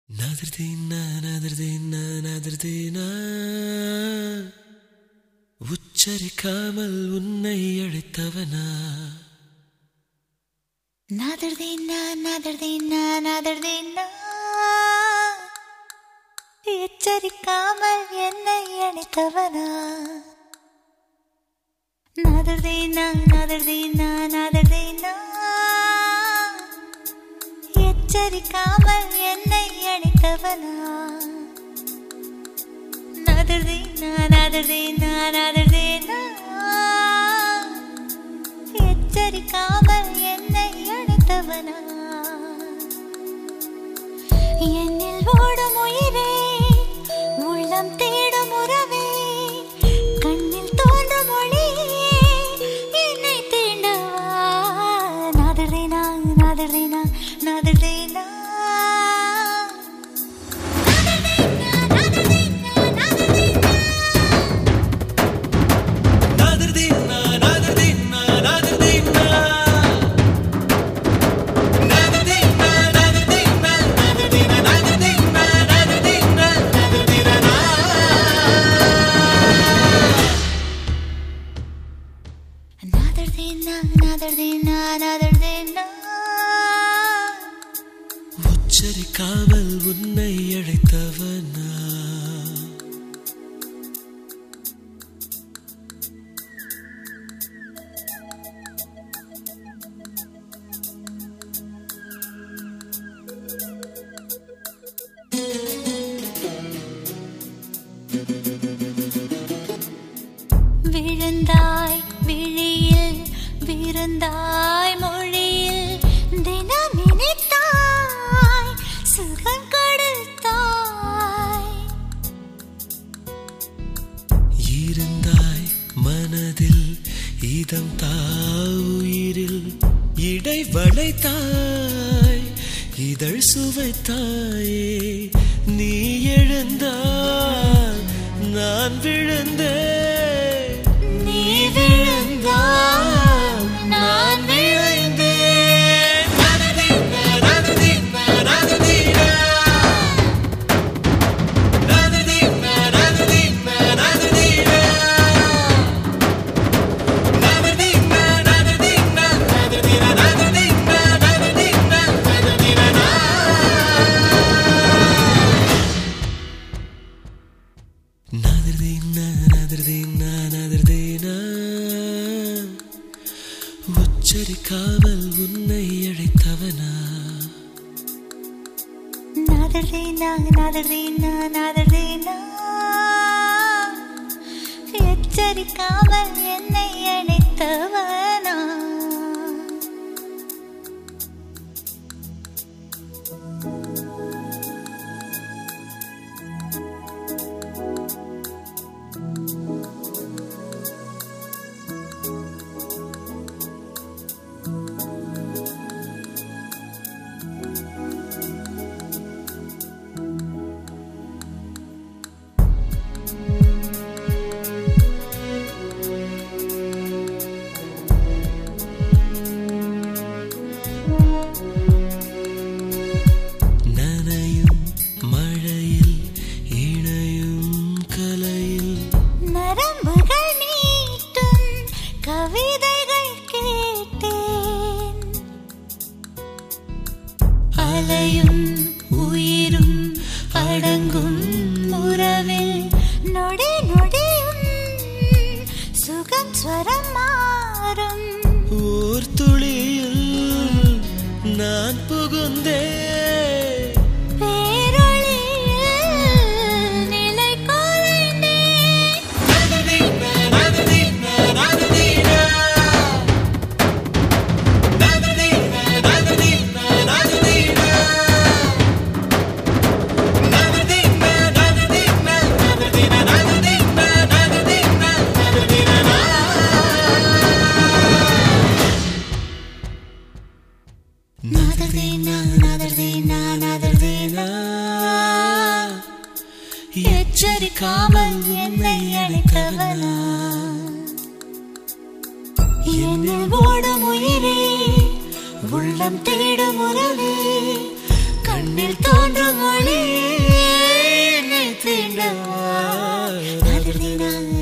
உச்சரிக்காமல் உன்னை அழைத்தவனா எச்சரிக்காமல் என்னை அழைத்தவனா எச்சரிக்காமல் என்னை அழைத்தவனா எச்சரிக்காமல் என்னை அழைத்தவனா என்னில் ஓடும் உயிரே உள்ளம் தேடும் உறவே கண்ணில் தோன்றும் ஒளியே என்னை தீண்டவா நாதர்தேனா உச்சரிக்காமல் உன்னை அழைத்தவனா விழுந்தாய் விழியில் விருந்தாய் மொழியில் தினம் நினைத்தாய் சுகம் கொடுத்தாய் இருந்தாய் மனதில் இதம் தாயிரில் இடை வளைத்தாய் இதழ் சுவைத்தாயே நீ எழுந்தாய் நான் விழுந்தேன் நீ விழுந்தாய் நான் விழுந்தேன் உச்சரிக்காமல் உன்னை அழைத்தவனா எச்சரிக்காமல் என்னை அழைத்தவனா கவிதைகள் கேட்டேன் அலையும் உயிரும் அடங்கும் உறவில் நொடி நொடியும் சுகம் ஸ்வரம் மாறும் ஓர் துளியில் நான் புகுந்தேன் எச்சரிக்காமல் என்னை அழைத்தவனா என்னில் ஓடும் உயிரே உள்ளம் தேடும் உறவே கண்ணில் தோன்றும் ஒளி தின